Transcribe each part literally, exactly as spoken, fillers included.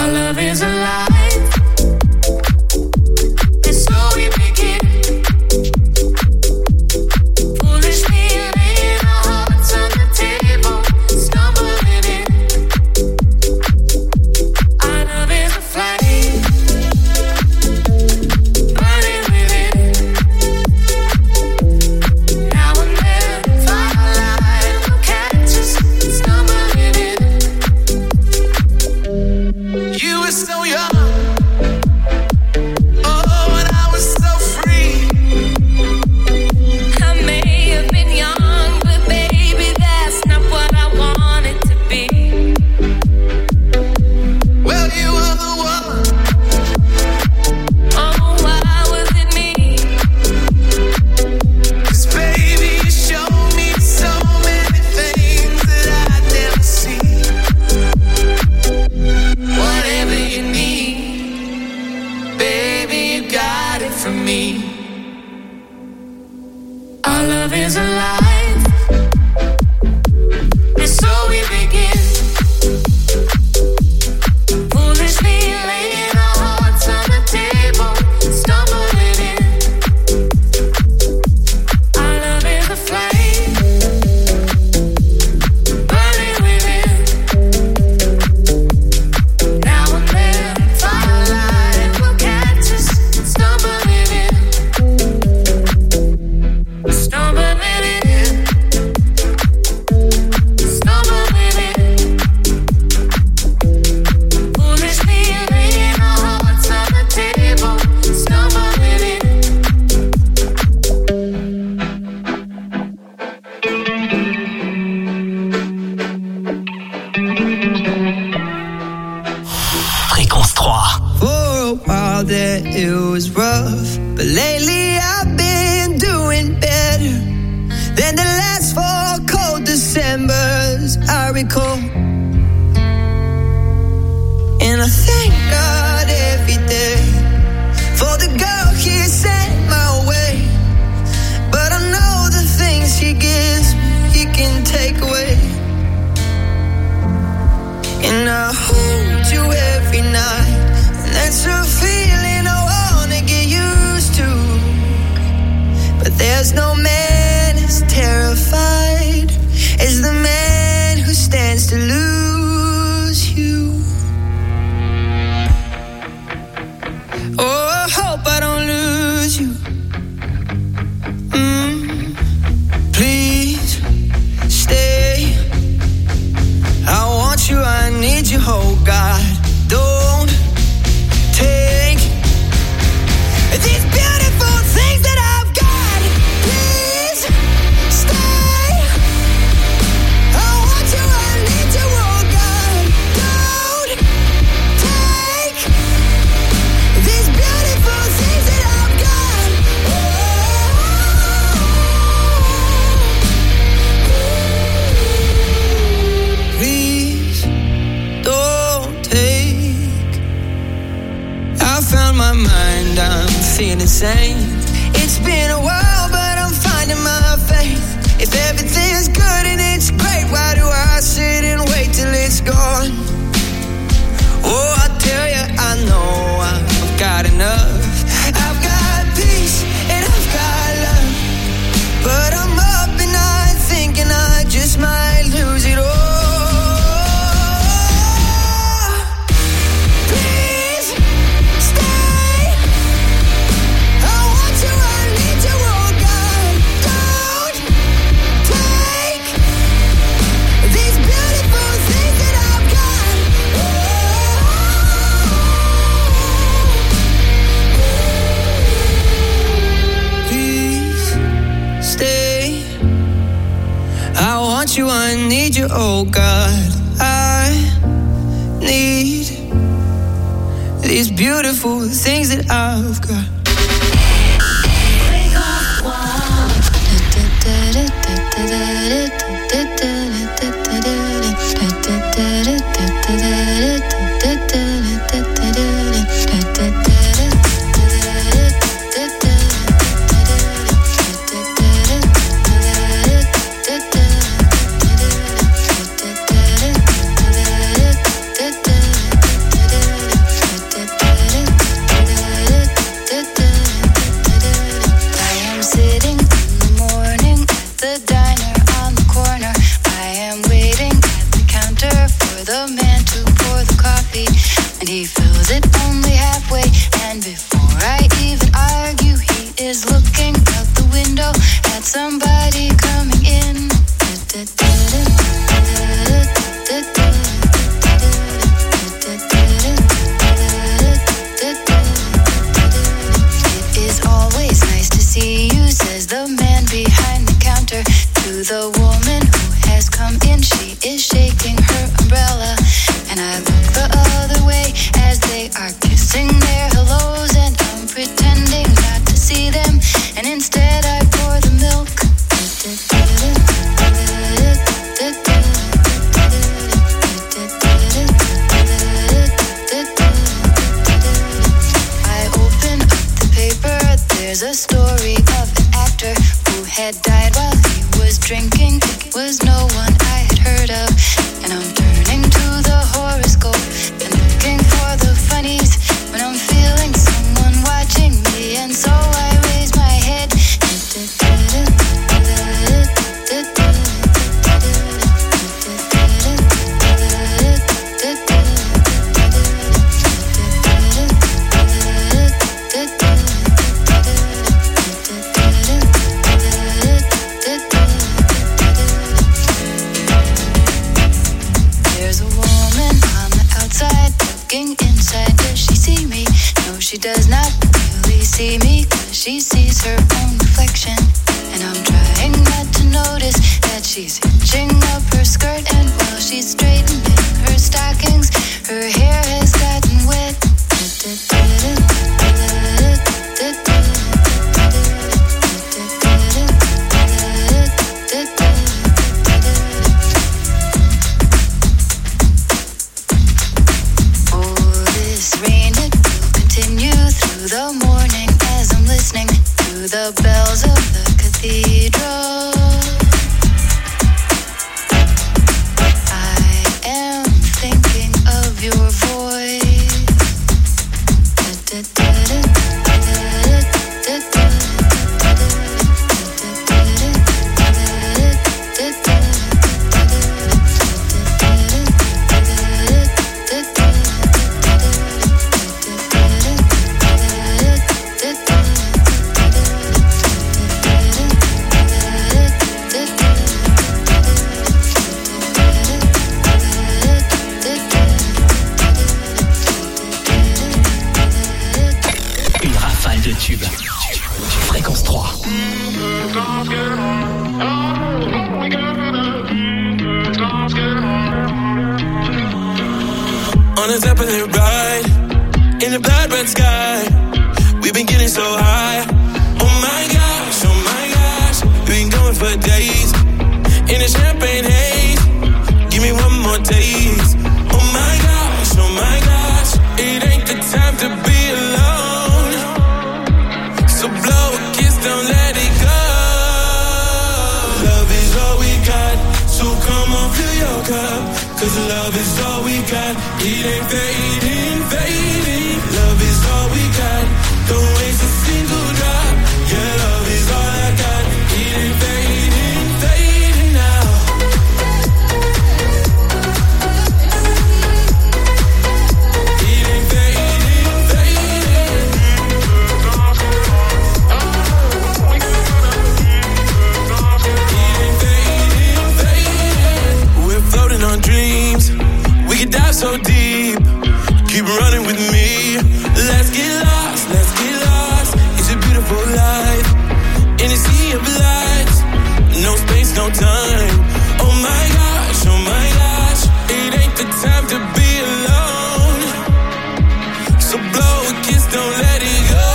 Our love is alive. And so we begin. Foolishly laying our hearts on the table, stumbling in. Our love is a flame, burning within. Now and then, firelight will catch us, stumbling in. You were so young. Our love is alive, and so we begin. Foolishly laying our hearts on the table, stumbling in. Our love is a flame, burning within. Now and then, firelight will catch us, stumbling in. Stumbling in, stumbling in. Foolishly laying our hearts on the table, stumbling in. Fréquence trois. For a while there it was rough, but lately I've been doing better than the last four cold Decembers I recall. And I thank God every day for the girl He sent my way. But I know the things He gives me, He can take away. And I hold you every night, and that's a feeling I wanna get used to. But there's no man as terrified as the man who stands to lose you. Oh, I hope I don't lose you. Mm, please stay. I want you, I need you, oh God. Don't take these beautiful things that I've got. Please stay. I want you, I need you, oh God. Don't take these beautiful things that I've got. Oh. Please don't take. I found my mind, I'm feeling sane. It's been a while, but I'm finding my faith. If everything's good and it's great, why do I sit and wait till it's gone? Oh, I tell you, I know I've got enough. I've got peace and I've got love, but I'm up and I'm thinking I just might lose it all. Please stay. I want you, I need you, oh God. Don't take these beautiful things that I've got. Please stay. I want you, I need you, oh God. I need these beautiful things that I've got. had died while he was drinking. It was no one I had heard of. And I'm turning to the horoscope and looking for the funnies when I'm feeling someone watching me. And so I raise my head. Inside, does she see me? No, she does not really see me, 'cause she sees her own reflection. And I'm trying not to notice that she's hitching up her skirt. And while she's straightening her stockings, her hair has gotten wet. The morning as I'm listening to the bells of the cathedral. I am thinking of your voice. Fréquence trois. On the top of the ride, in the blood red sky, we've been getting so high. Oh my gosh, oh my gosh, we've been going for days, in the champagne haze, give me one more taste. Oh my gosh, oh my gosh, it ain't the time to be alone, so blow a kiss, don't let it go. Love is all we got, so come on, fill your cup, 'cause love is all we got. It ain't fading, fading. Love is all we got, don't waste a single drop. Yeah, love is all I got. It ain't fading, fading now. It ain't fading, fading. It ain't fading, fading. We're floating on dreams, we could dive so deep. Keep running with me. Let's get lost, let's get lost. It's a beautiful life in a sea of lights. No space, no time. Oh my gosh, oh my gosh, it ain't the time to be alone, so blow a kiss, don't let it go.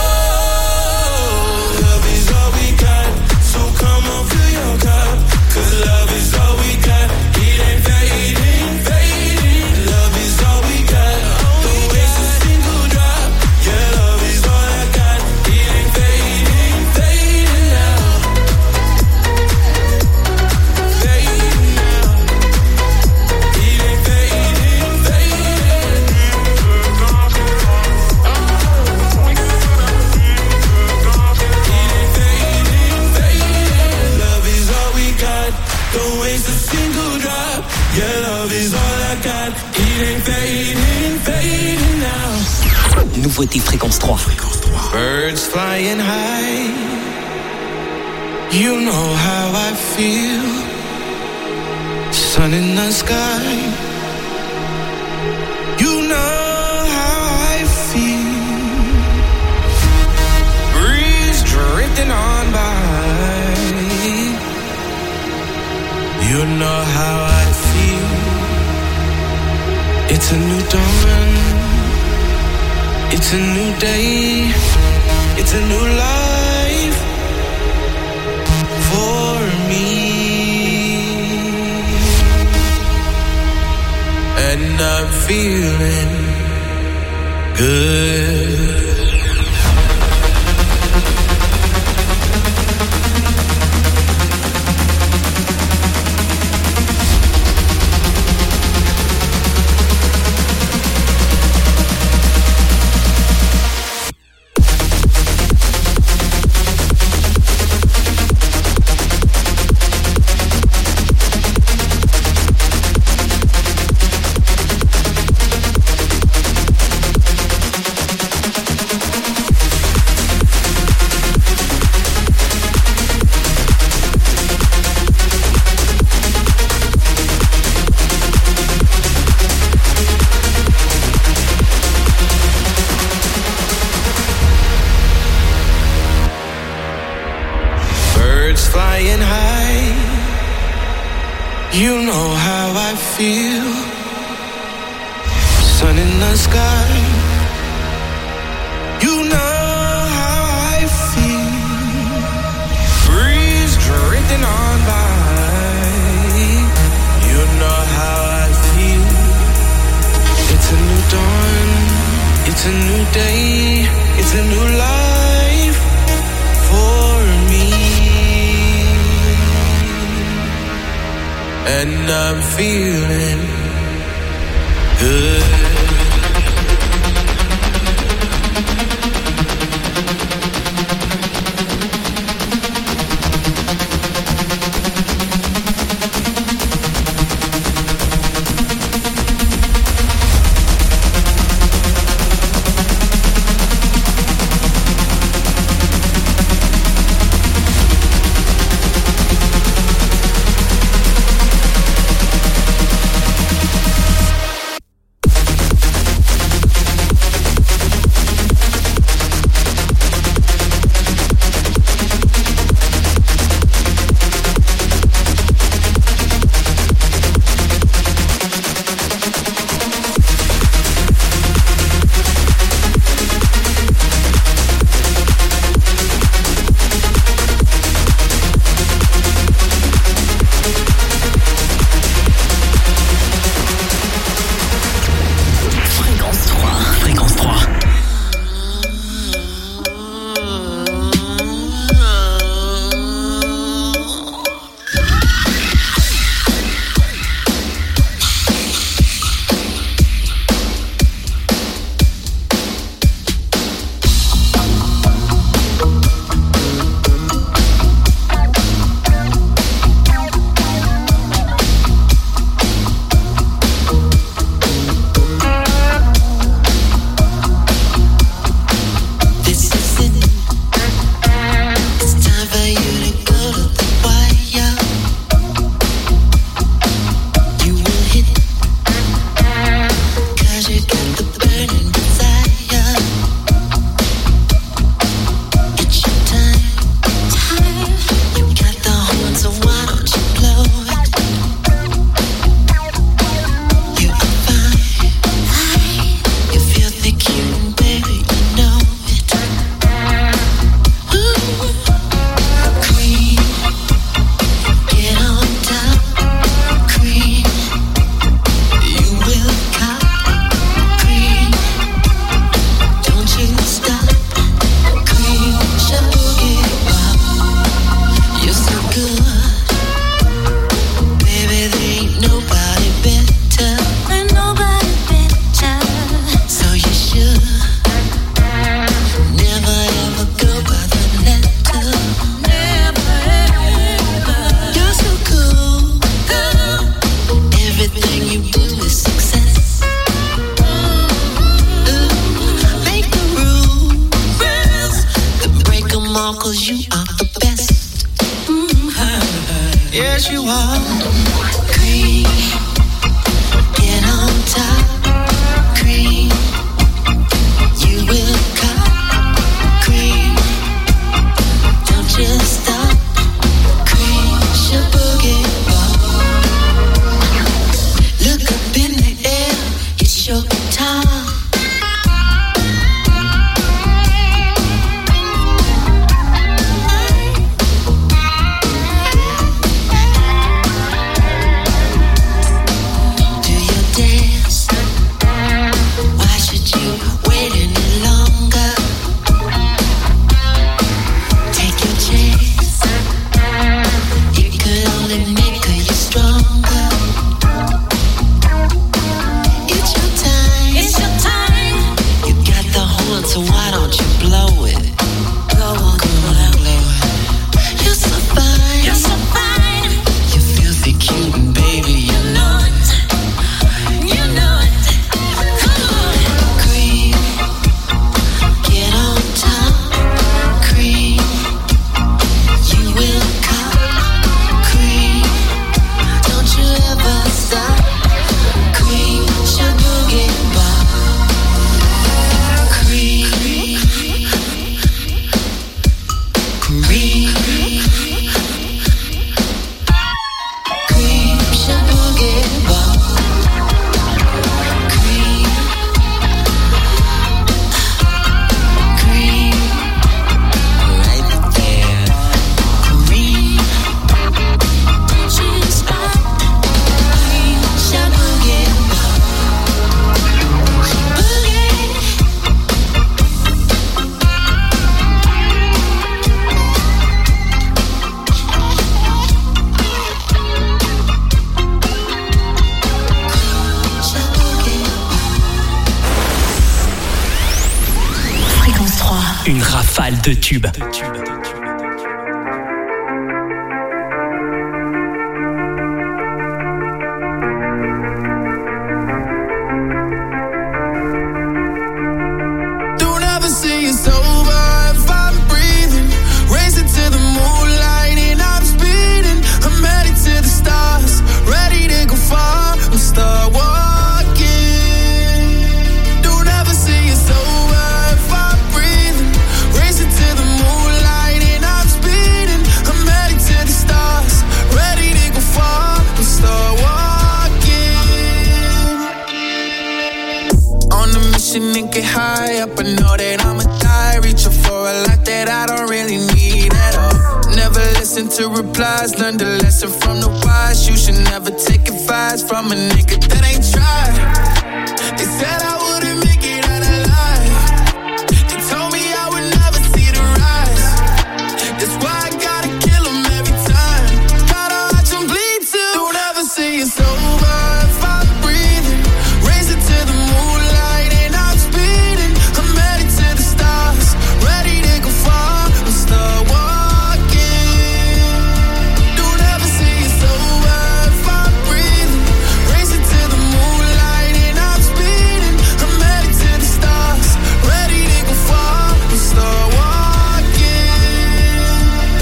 Love is all we got, so come on, fill your cup, 'cause love is all we got. It ain't fading, fading. Love is all we got, don't waste a single drop. Yeah, love is all I got. It ain't fading, fading now. Fading now. It ain't fading, fading. It ain't fading, fading. Love is all we got, don't waste a single drop. Yeah, love is all I got. It ain't fading, fading now. Nouveauté Fréquence trois. Birds flying high, you know how I feel. Sun in the sky, you know how I feel. Breeze drifting on by, you know how I feel. It's a new dawn, it's a new day, it's a new life for me. And I'm feeling good. You know how I feel. Sun in the sky. You know how I feel. Breeze drifting on by. You know how I feel. It's a new dawn. It's a new day. It's a new life for me. And I'm feeling good. Une rafale de tubes. Don't ever see it's over if I'm breathing. Racing to the moonlight and I'm speeding. I'm headed to the stars, ready to go far. I'm start walking. Don't ever see it's over if I'm breathing. Racing to the moonlight and I'm speeding. I'm headed to the stars, ready to go far. I'm start walking. On a mission and get high up. I know that I'ma die, reaching for a lot that I don't really need at all. Never listen to replies, learn the lesson from the wise. You should never take advice from a nigga that ain't tried. They said I wouldn't make it out alive. They told me I would never see the rise. That's why I gotta kill 'em every time. Gotta watch 'em bleed too. Don't ever see it's over if I'm breathing. Racing to the moonlight and I'm speeding. I'm headed to the stars, ready to go far. I'm start walking. Don't ever see it's over if I'm breathing. Racing to the moonlight and I'm speeding. I'm headed to the stars, ready to go far. I'm start walking.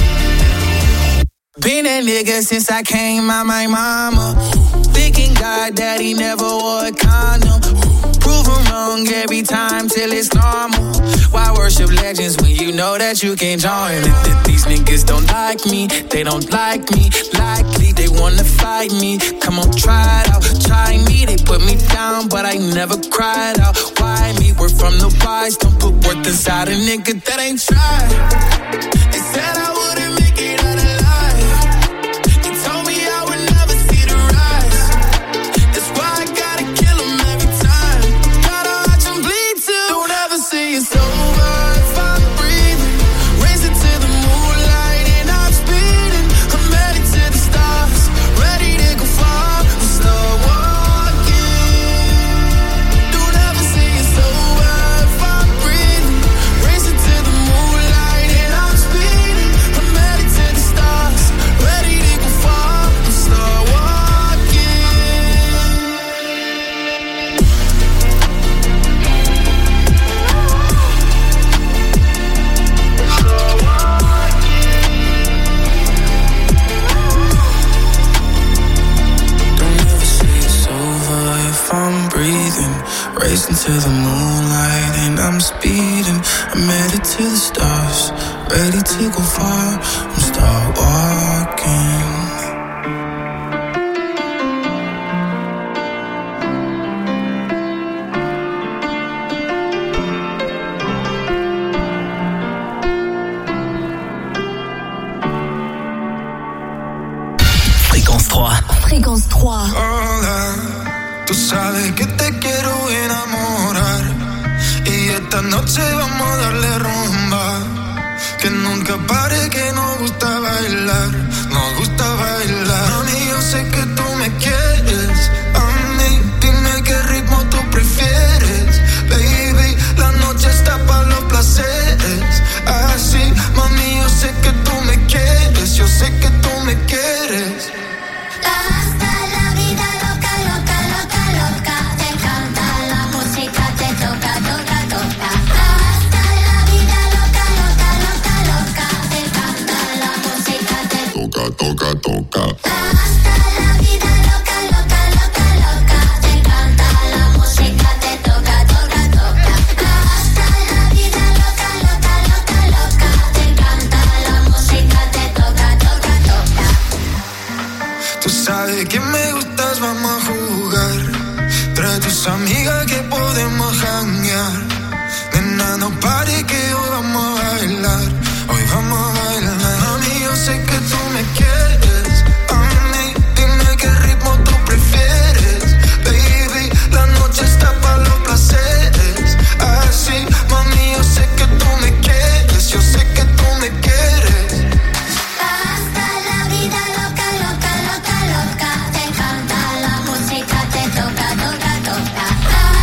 Been that nigga since I came out my mama. Thinking God that he never wore a condom. Prove him wrong every time till it's normal. Why worship legends when you know that you can't join them? These niggas don't like me, they don't like me. Likely they wanna fight me. Come on, try it out, try me. They put me down, but I never cried out. Why me? We're from the wise. Don't put worth inside a nigga that ain't tried. They said I wouldn't make it out alive. They told me I would never see the rise. That's why I gotta kill 'em every time. Gotta watch 'em bleed too. Don't ever see it's over if I'm breathing. Racing to the moonlight and I'm speeding. I'm headed to the stars, ready to go far. I'm start walking. Don't ever see it's over if I'm breathing. Racing to the moonlight and I'm speeding. I'm headed to the stars, ready to go far. I'm start walking. Don't ever say it's over if I'm breathing. Racing to the moonlight and I'm speeding. I'm headed to the stars, ready to go far. I'm start walking. Fréquence trois. Fréquence trois. Hola, tú sabes que te quiero enamorar. Y esta noche vamos a darle rumba. Que nunca pare, que nos gusta bailar. Nos gusta bailar. Mami, yo sé que tú me quieres. A mí, dime qué ritmo tú prefieres. Baby, la noche está para los placeres. Así, mami, yo sé que tú me quieres. Yo sé que tú me quieres. Hasta la vida loca, loca, loca, loca. Te encanta la música, te toca, toca, toca. Hasta la vida loca, loca, loca, loca. Te encanta la música, te Toca, toca, toca. Hasta la vida loca, loca, loca, loca. Te encanta la música, te toca, toca, toca. Hasta la vida loca, loca, loca, loca. Te encanta la música, te toca, toca, toca. Tú sabes que me gustas, vamos a jugar. Trae tus amigas que podemos janguear. Nena, no pare que hoy vamos a bailar. Hoy vamos a bailar. Mami, yo sé que tú me quieres. A mí, dime qué ritmo tú prefieres. Baby, la noche está para los placeres. Así, mami, yo sé que tú me quieres. Yo sé que tú me quieres. Hasta la vida loca, loca, loca, loca. Te encanta la música, te toca, toca, toca.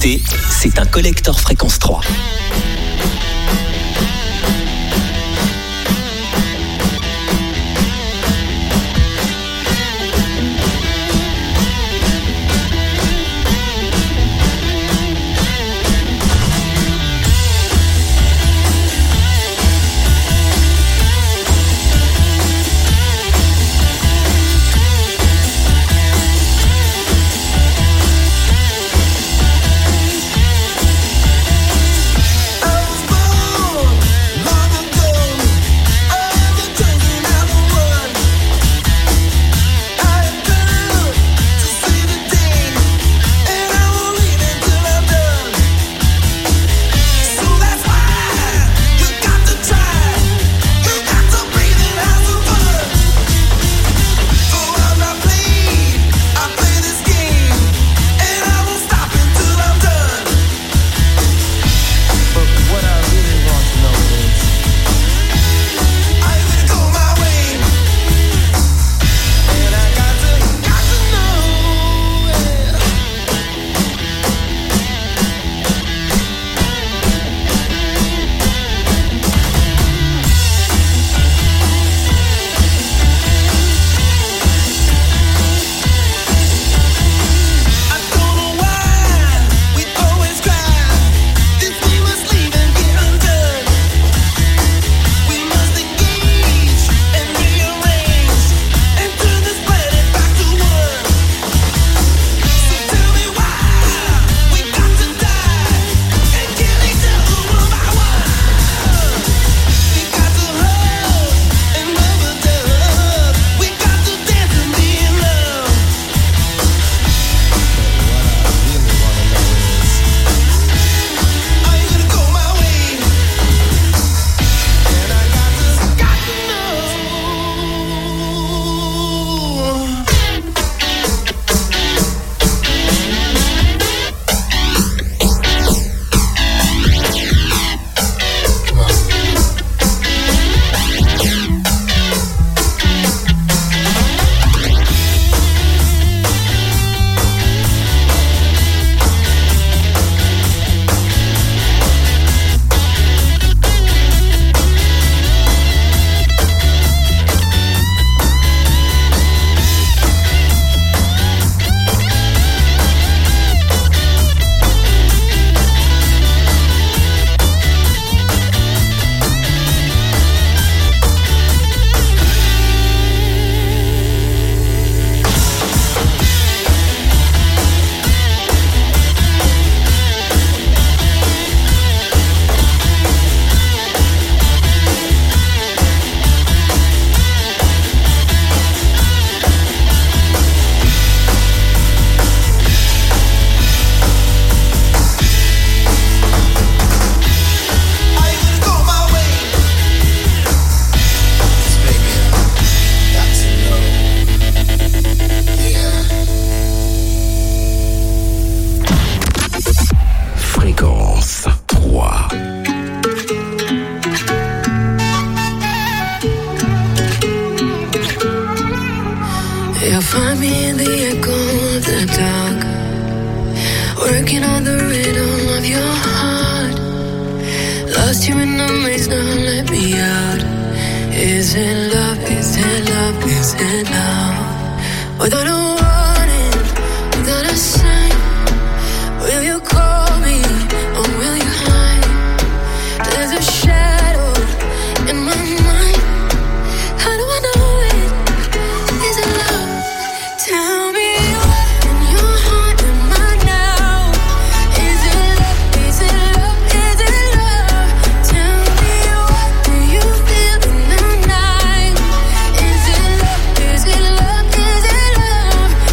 écoutez, c'est un collector fréquence trois. Find me in the echo of the dark, working on the rhythm of your heart. Lost you in the maze, now let me out. Is it love, is it love, is it love? Without a warning, without a sign, will you call me or will you hide? There's a shadow in my mind. How do I know it? Is it love? Tell me what in your heart am I now? Is it love? Is it love? Is it love? Tell me what do you feel in the night? Is it love? Is it love? Is it love?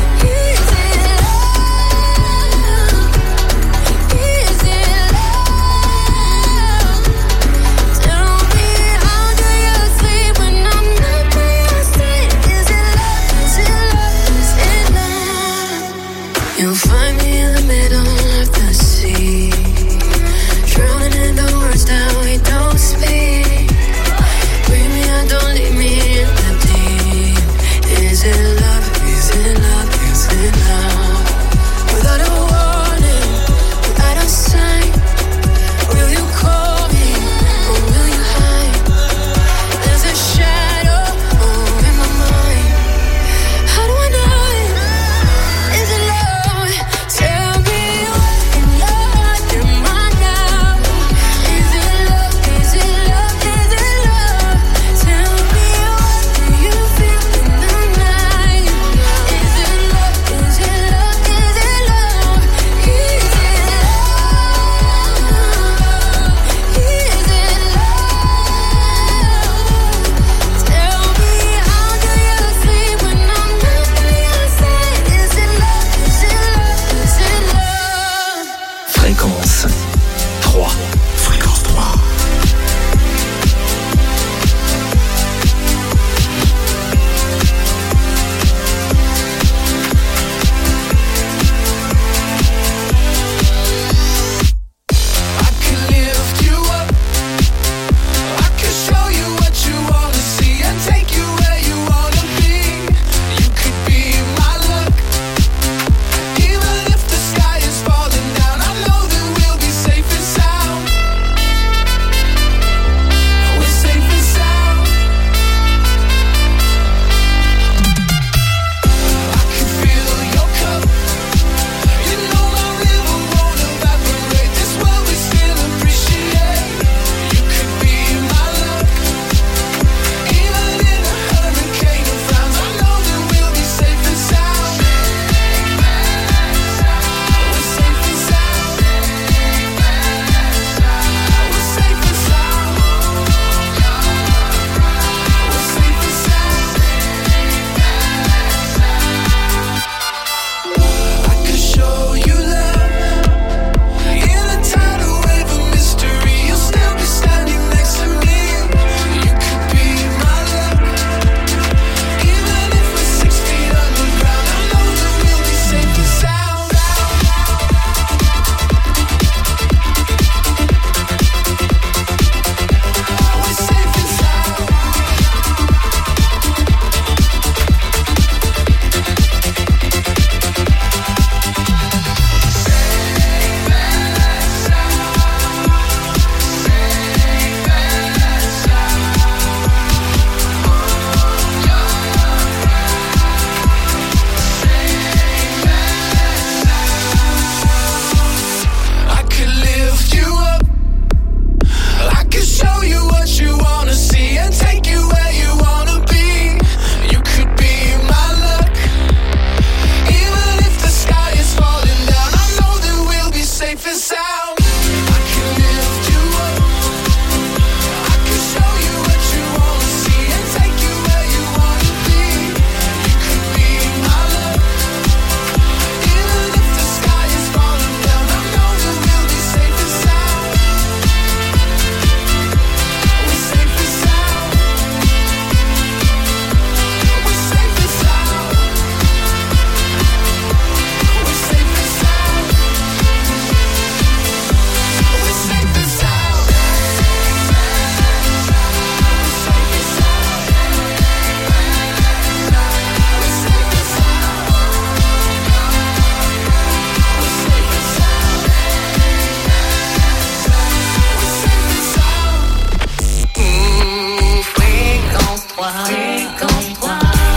Fréquence trois.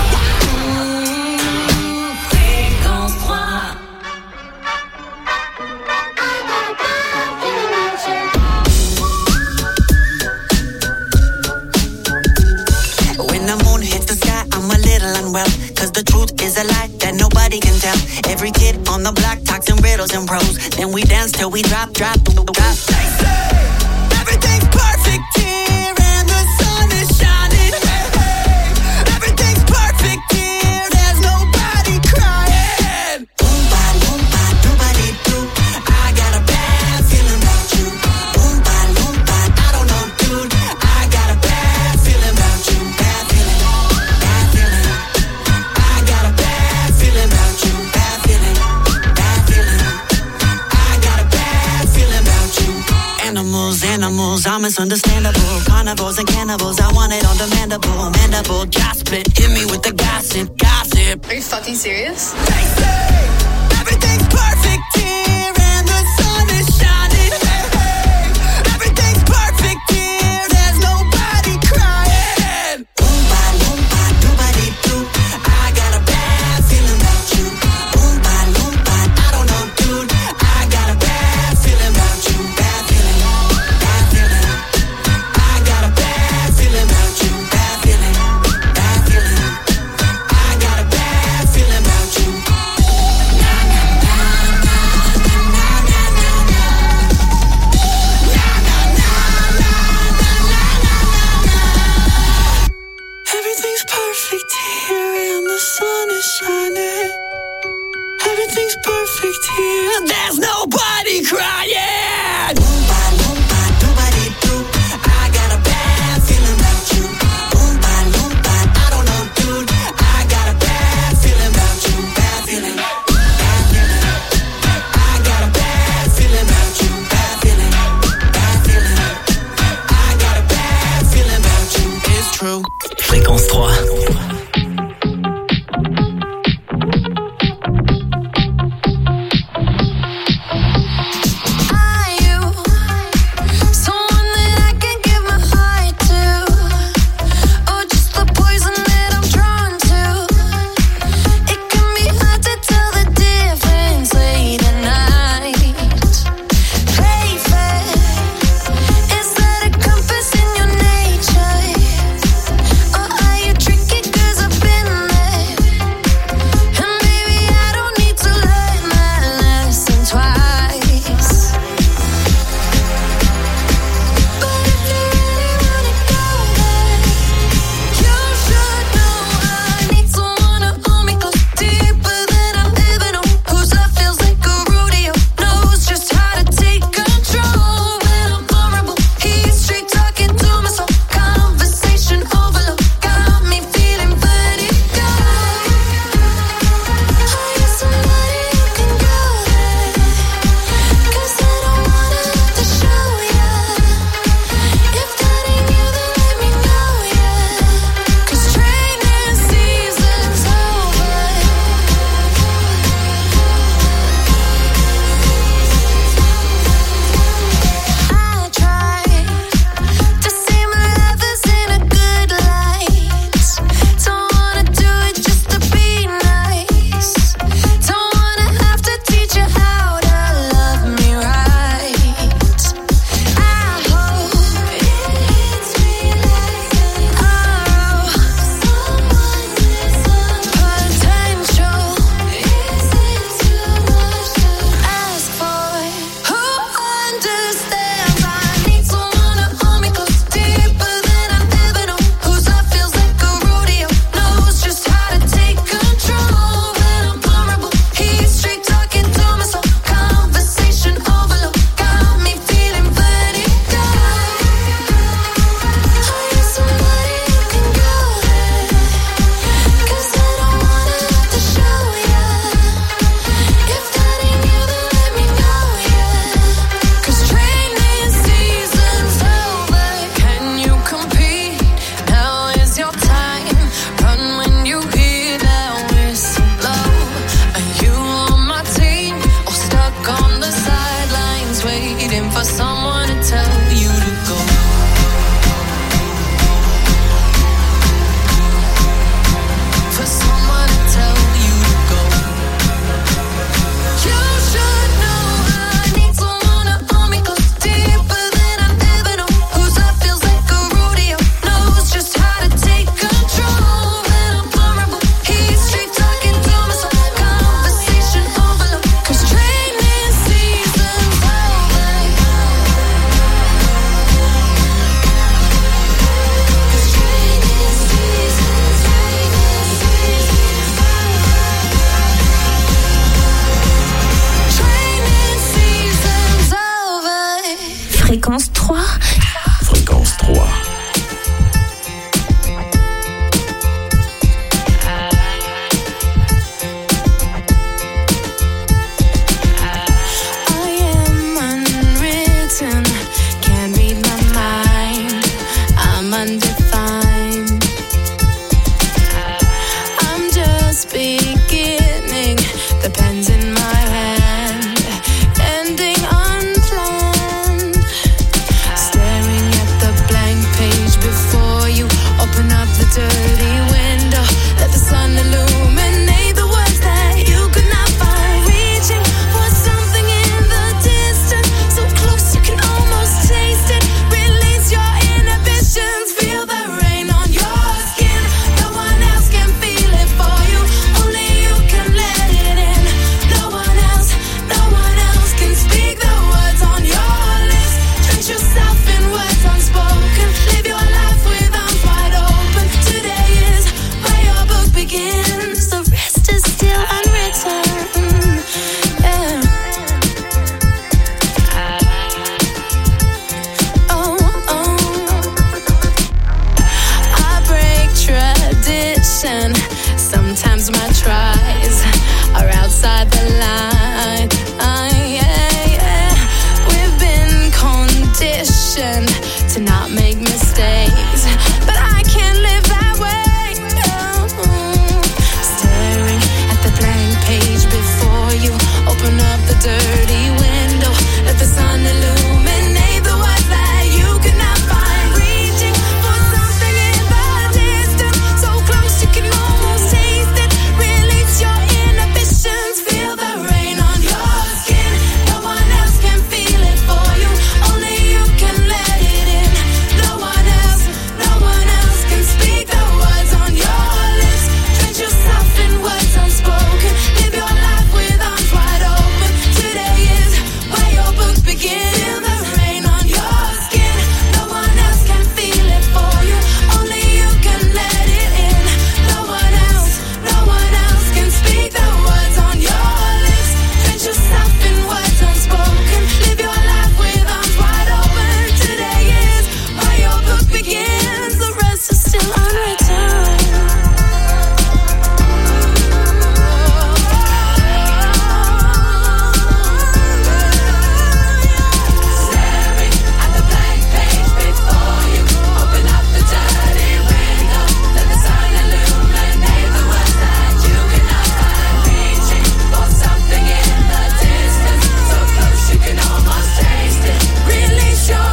Fréquence trois. When the moon hits the sky, I'm a little unwell. Cause the truth is a lie that nobody can tell. Every kid on the block talks in riddles and prose. Then we dance till we drop, drop, drop. They say everything's perfect here and the sun is shining. Hey, hey. Everything's perfect here, there's nobody crying. Oompa, loompa, doobity doo. I got a bad feeling about you. Oompa, loompa, I don't know, dude. I got a bad feeling about you. Bad feeling, bad feeling. I got a bad feeling about you. Bad feeling, bad feeling. I got a bad feeling about you. Animals, animals, I'm misunderstandable. Carnivores and cannibals, I want it on the mandible. Mandible, jaw split, hit me with the gossip, gossip. Are you fucking serious? They say everything's perfect here and the sun is shining. Hey, hey. Everything's perfect here, there's nobody crying. Oompa, loompa, doobity doo. I got a bad feeling about you. Oompa, loompa, I don't know, dude. I got a bad feeling about you. Bad feeling, bad feeling. I got a bad feeling about you. Bad feeling, bad feeling. I got a bad feeling about you. Na na na na na na na na na. Na na na na na na na na. Everything's perfect here and the sun is shining. Everything's perfect here. There's nobody crying. Oompa, loompa, doobity doo. I got a bad feeling about you. Oompa, loompa, I don't know, dude. I got a bad feeling about you. Bad feeling, bad feeling. I got a bad feeling about you. Bad feeling, bad feeling. I got a bad feeling about you. It's true. Fréquence trois. I begins. The rest is still unwritten. Yeah. Oh, oh. I break tradition. Sometimes my tries are outside the line. Uh, yeah, yeah. We've been conditioned to not make mistakes, but I can't live that way. No. Staring at the blank page before you, open up the dirty window, let the sun illuminate the words that you could not find. Reaching for something in the distance, so close you can almost taste it. Release your inhibitions, feel the rain on your skin. No one else can feel it for you, only you can let it in. No one else, no one else can speak the words on your lips. Drench yourself in words unspoken, live your life with arms wide open. Today is where your book begins. Feel the rain on your skin. No one else can feel it for you, only you can let it in. No one else, no one else can speak the words on your lips. Drench yourself in words unspoken, live your life with arms wide open. Today is where your book begins. The rest is still unwritten. Staring at the blank page before you, open up the dirty window, let the sun illuminate the words that you cannot find. Reaching for something in the distance, so close you can almost taste it. Release your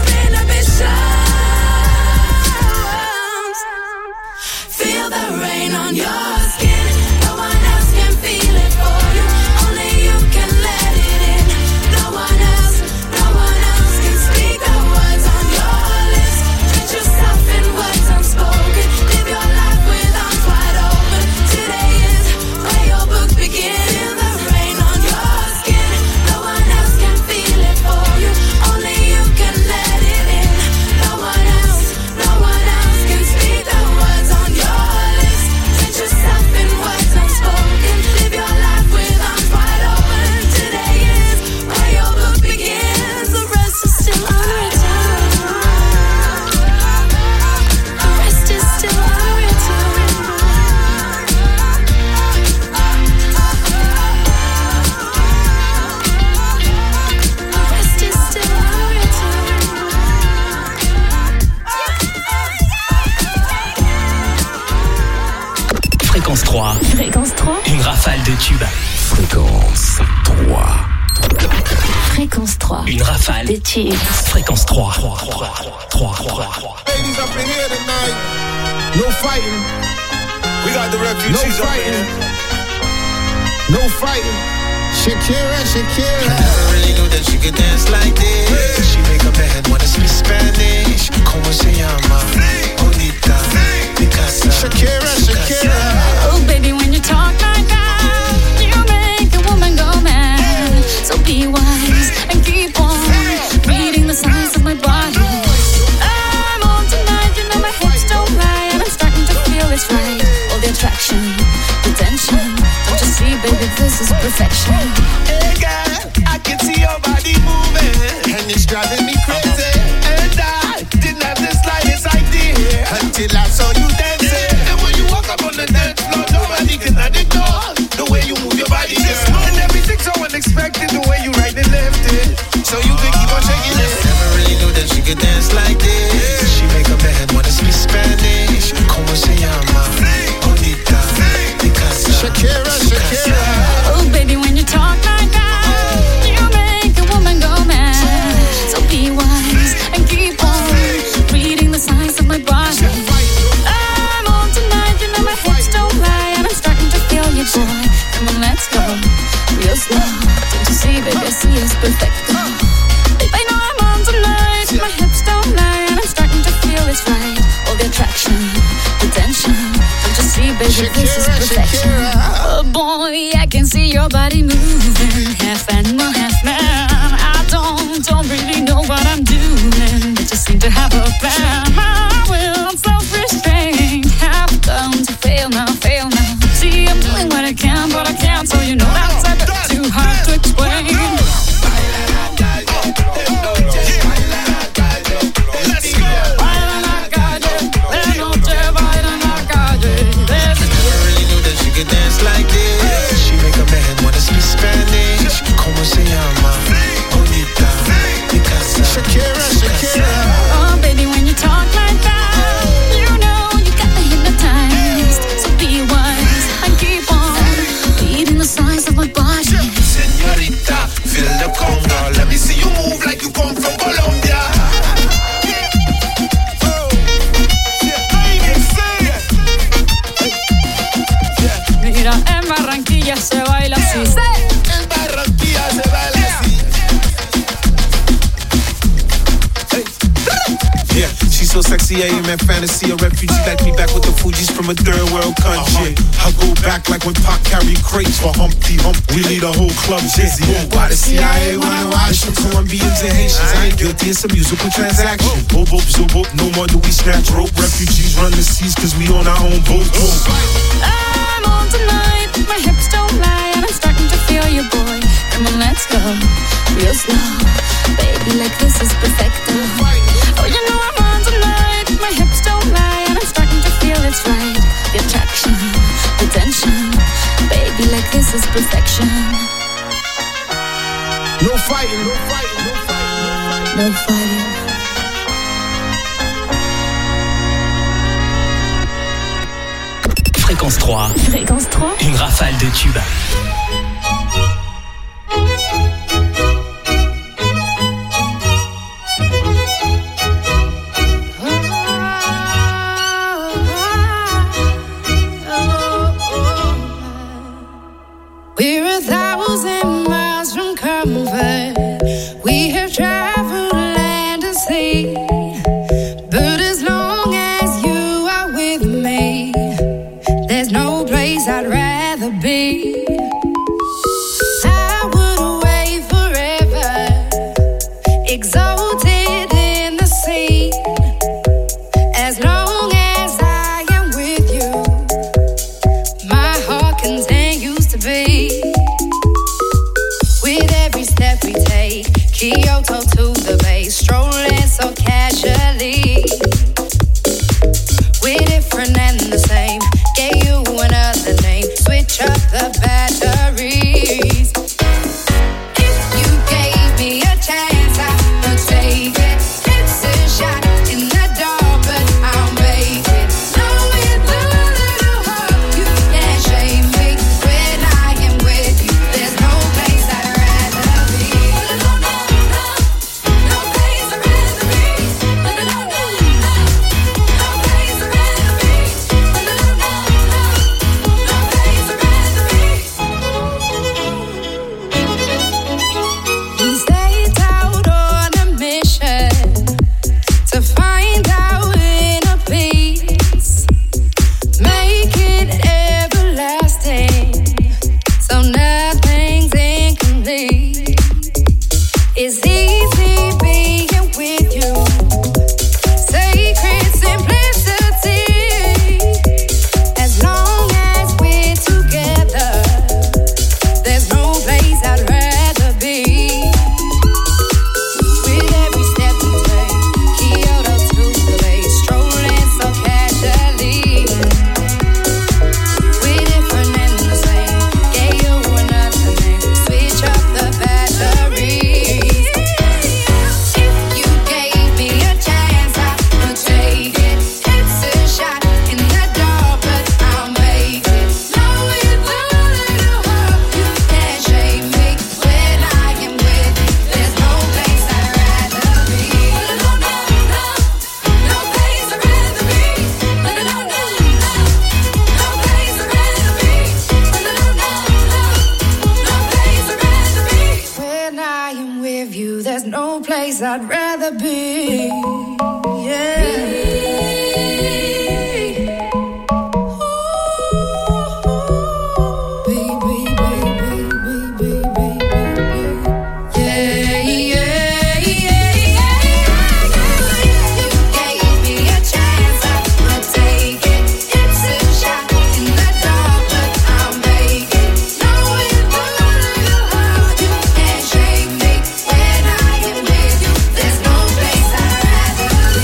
inhibitions. Feel the rain on your skin. No one else can feel it for you, only you can let it in. No one else, no one else can speak the words on your lips. Drench yourself in words unspoken, live your life with arms wide open. Today is where your book begins. Feel the rain on your skin. No one else can feel it for you, only you can let it in. No one else, no one else can speak the words on your lips. Drench yourself in words unspoken, live your life with arms wide open. Today is where your book begins. The rest is still unwritten. The rest is still unwritten. The rest is still unwritten. Fréquence trois, Fréquence trois. une rafale de tubes. Fréquence trois. Fréquence trois. Une rafale. Des tubes. Fréquence trois. trois, trois, trois, trois. Ladies up in here tonight. No fighting. We got the No refugees up in fighting. here. No fighting. Shakira, Shakira. Never really knew that she could dance like this. She make up her head wanna speak Spanish. Como se llama? Bonita, Picasa. Shakira, Shakira. Oh, baby, when you talk like that, you make a woman go mad. So be wise and keep on reading the signs of my body. I'm on tonight, you know my hips don't lie, and I'm starting to feel it's right. All the attraction, the tension. Don't you see, baby, this is perfection. Hey girl, I can see your body moving, and it's driving me crazy. And I didn't have the slightest idea until I saw you dancing. And when you walk up on the dance floor, nobody can ignore the way you move your body, girl. And everything's so unexpected, the way you right and left it, so you can keep on shaking it. Never really knew that she could dance like this. She make up her head wanna speak Spanish. Como se llama? Bonita, Picasa. Shakira, Shakira. Oh, baby, when you talk like that, you make a woman go mad. So be wise and keep on reading the signs of my body. I'm on tonight, you know my hips don't lie, and I'm starting to feel you, boy. Come on, let's go real slow. Don't you see, baby, I see it's perfect. Babe, I know I'm on tonight, my hips don't lie, and I'm starting to feel it's right. All the attraction, the tension. Don't you see, baby, this is perfection. Oh boy, I can see your body moving, half animal, half man. I don't, don't really know what I'm doing, but just seem to have a plan. My will, self-restraint, have come to fail now, fail now. Barranquilla se baila así. En Barranquilla se baila así. Hey. Yeah, she's so sexy, I am in fantasy. A refugee like me back with the Fugees from a third world country. Uh-huh. I go back like when Pac carried crates for Humpty Hump. We lead a whole club dizzy. Why the C I A wanna watch the Colombians and Haitians? I ain't guilty, it's a musical transaction. Boop, boop, zoop, boop, no more do we snatch rope. Refugees run the seas cause we on our own boat. I'm on tonight, my hips don't lie, and I'm starting to feel you, boy. Come on, let's go, real slow. Baby, like this is perfecto. Oh, you know I'm on tonight, my hips don't lie, and I'm starting to feel it's right. The attraction, the tension. Baby, like this is perfection. No fighting, no fighting, no fighting. No fighting. Fréquence trois. Fréquence trois. Une rafale de tubes. We're a thousand miles from comfort. We have traveled land and sea. But as long as you are with me, there's no place I'd rather be. I would away forever, exalted in the sea. As long as I am with you, my heart continues to beat. With every step we take, Kyoto to the bay, strolling so casually. We're different and the same. Gave you another name. Switch up the batteries. If you gave me a chance, I would take it. It's a shot in the dark, but I'll make it. Know with a little hope you can't shame me. When I am with you, there's no place I'd rather be. No, no, no, no place I'd rather be. No, no, no, no, no place I'd rather be. No, no, no, no, no place I'd rather be. We stayed out on a mission to find our inner peace, make it everlasting, so nothing's incomplete. It's easy being with you, sacred simplicity. As long as we're together, there's no place I'd rather be. With every step we take, Kyoto to the bay, strolling so casually. We're different and the same. Gave you another name. Switch up the batteries. If you gave me a chance, I would take it. It's a shot in the dark, but I'll make it. Know with a little hope you can't shame me. When I am with you, there's no place I'd rather be. No, no, no, no place I'd rather be. No, no, no, no, no place I'd rather be. No, no, no, no, no place I'd rather be. When I am with you, there's no place I'd rather be. There's no place I'd rather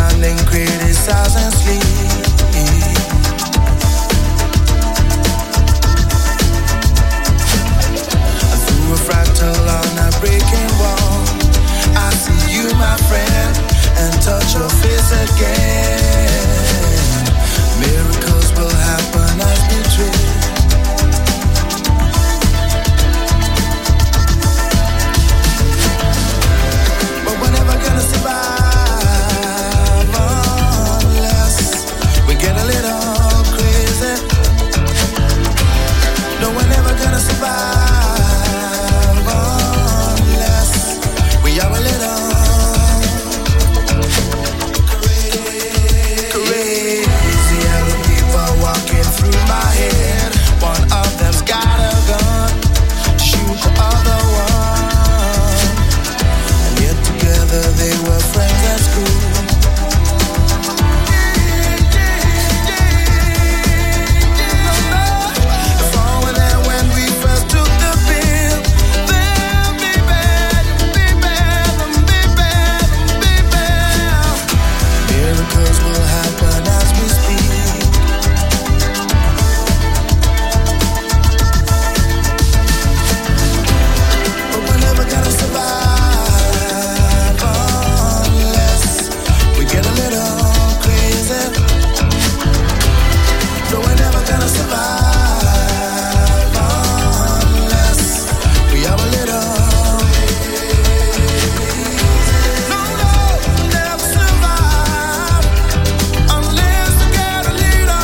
standing, criticize and sleep. Through a fractal on a breaking wall, I see you, my friend, and touch your face again. Miracles will happen as we dream. But we're never gonna survive unless we get a little crazy. No, we're never gonna survive unless we are a little crazy. Other people walking through my head. One of them's got a gun to shoot the other one. And yet together they were friends at school. If all were there when we first took the pill, then be bad, be bad, be bad, be bad. Miracles will happen as we speak. But we're never gonna survive unless we get a little crazy. No, we're never gonna survive unless we are a little. No, no, never survive unless we get a little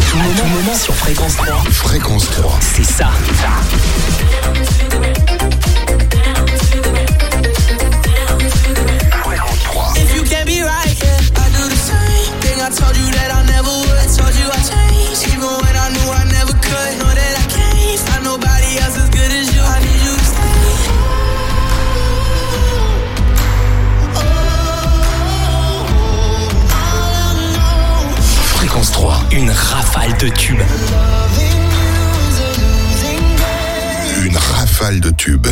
Sur Fréquence trois. Fréquence trois. C'est ça. Une rafale de tubes. Une rafale de tubes.